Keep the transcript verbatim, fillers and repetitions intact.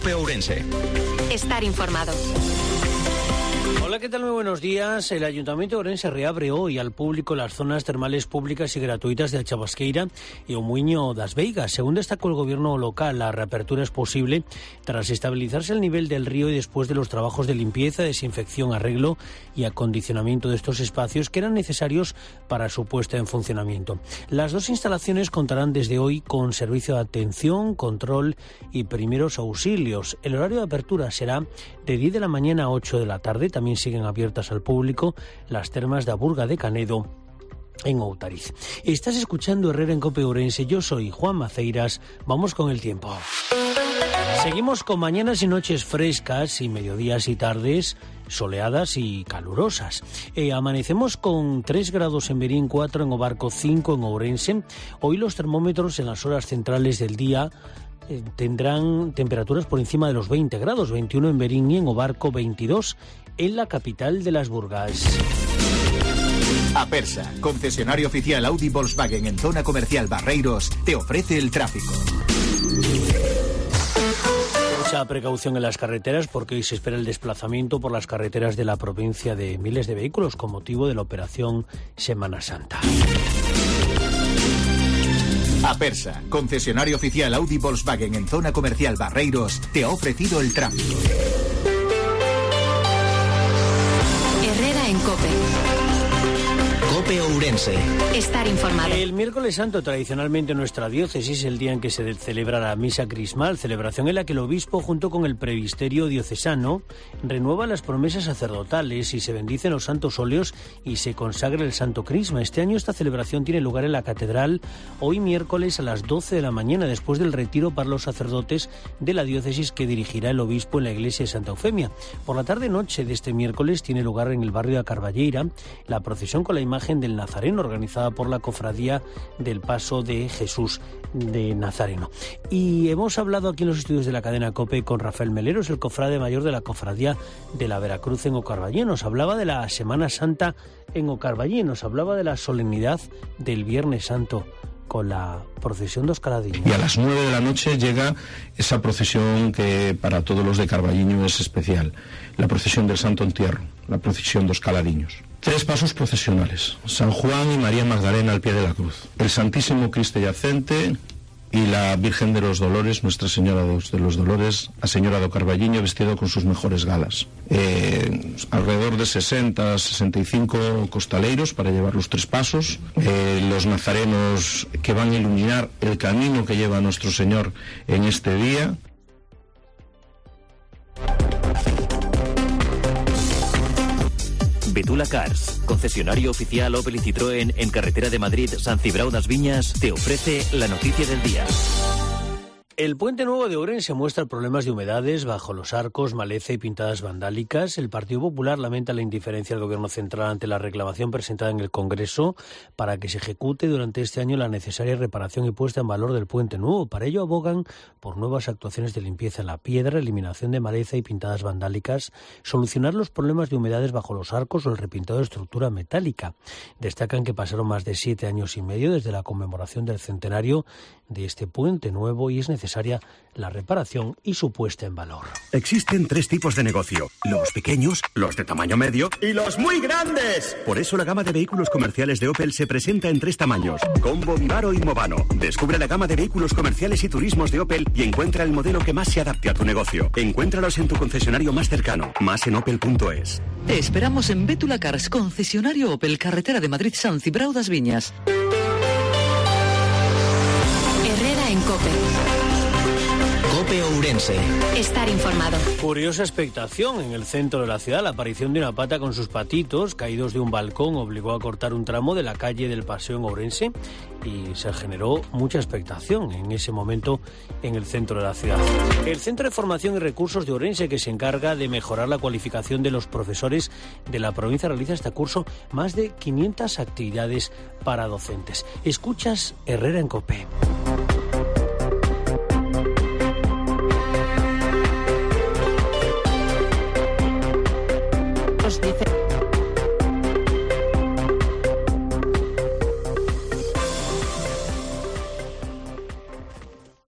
COPE Ourense. Estar informado. Hola, ¿qué tal? Muy buenos días. El Ayuntamiento de Ourense reabre hoy al público las zonas termales públicas y gratuitas de Chabasqueira y Omuiño das Veigas. Según destacó el gobierno local, la reapertura es posible tras estabilizarse el nivel del río y después de los trabajos de limpieza, desinfección, arreglo y acondicionamiento de estos espacios que eran necesarios para su puesta en funcionamiento. Las dos instalaciones contarán desde hoy con servicio de atención, control y primeros auxilios. El horario de apertura será de diez de la mañana a ocho de la tarde. También siguen abiertas al público las termas de Aburga de Canedo en Outariz. Estás escuchando Herrera en COPE Ourense. Yo soy Juan Maceiras. Vamos con el tiempo. Seguimos con mañanas y noches frescas y mediodías y tardes soleadas y calurosas. Eh, amanecemos con tres grados en Verín, cuatro en Obarco, cinco en Ourense. Hoy los termómetros en las horas centrales del día Eh, tendrán temperaturas por encima de los veinte grados, veintiuno en Verín y en Obarco, veintidós en la capital de las Burgas. Apersa, concesionario oficial Audi Volkswagen en zona comercial Barreiros, te ofrece el tráfico. Mucha precaución en las carreteras porque hoy se espera el desplazamiento por las carreteras de la provincia de miles de vehículos con motivo de la operación Semana Santa. Apersa, concesionario oficial Audi Volkswagen en zona comercial Barreiros, te ha ofrecido el tráfico. Herrera en COPE. COPE Ourense. Estar informado. El miércoles santo, tradicionalmente en nuestra diócesis, es el día en que se celebra la misa crismal, celebración en la que el obispo, junto con el presbiterio diocesano, renueva las promesas sacerdotales y se bendicen los santos óleos y se consagra el santo crisma. Este año esta celebración tiene lugar en la catedral hoy miércoles a las doce de la mañana, después del retiro para los sacerdotes de la diócesis que dirigirá el obispo en la iglesia de Santa Eufemia. Por la tarde-noche de este miércoles tiene lugar en el barrio de Carballeira la procesión con la imagen del Nazareno, organizada por la Cofradía del Paso de Jesús de Nazareno. Y hemos hablado aquí en los estudios de la cadena COPE con Rafael Meleros, el cofrade mayor de la Cofradía de la Veracruz en Ocarballé. Nos hablaba de la Semana Santa en Ocarballé, nos hablaba de la solemnidad del Viernes Santo con la procesión dos Caladiños. Y a las nueve de la noche llega esa procesión que para todos los de Carballiño es especial, la procesión del Santo Entierro, la procesión dos Caladiños. Tres pasos procesionales: San Juan y María Magdalena al pie de la cruz, el Santísimo Cristo Yacente y la Virgen de los Dolores, Nuestra Señora de los Dolores, a Señora do Carballiño, vestido con sus mejores galas. Eh, alrededor de sesenta, sesenta y cinco costaleiros para llevar los tres pasos, eh, los nazarenos que van a iluminar el camino que lleva nuestro Señor en este día. Betula Cars, concesionario oficial Opel y Citroën en carretera de Madrid, San Cibrao das Viñas, te ofrece la noticia del día. El Puente Nuevo de Ourense muestra problemas de humedades bajo los arcos, maleza y pintadas vandálicas. El Partido Popular lamenta la indiferencia del Gobierno central ante la reclamación presentada en el Congreso para que se ejecute durante este año la necesaria reparación y puesta en valor del Puente Nuevo. Para ello abogan por nuevas actuaciones de limpieza en la piedra, eliminación de maleza y pintadas vandálicas, solucionar los problemas de humedades bajo los arcos o el repintado de estructura metálica. Destacan que pasaron más de siete años y medio desde la conmemoración del centenario de este Puente Nuevo y es necesaria la reparación y su puesta en valor. Existen tres tipos de negocio: los pequeños, los de tamaño medio y los muy grandes. Por eso la gama de vehículos comerciales de Opel se presenta en tres tamaños: Combo, Vivaro y Movano. Descubre la gama de vehículos comerciales y turismos de Opel y encuentra el modelo que más se adapte a tu negocio. Encuéntralos en tu concesionario más cercano. Más en opel punto es. Te esperamos en Betula Cars, concesionario Opel, carretera de Madrid, San Cibrao das Viñas. Herrera en COPE. COPE Ourense. Estar informado. Curiosa expectación en el centro de la ciudad. La aparición de una pata con sus patitos caídos de un balcón obligó a cortar un tramo de la calle del Paseo en Ourense y se generó mucha expectación en ese momento en el centro de la ciudad. El Centro de Formación y Recursos de Ourense, que se encarga de mejorar la cualificación de los profesores de la provincia, realiza este curso más de quinientas actividades para docentes. Escuchas Herrera en COPE.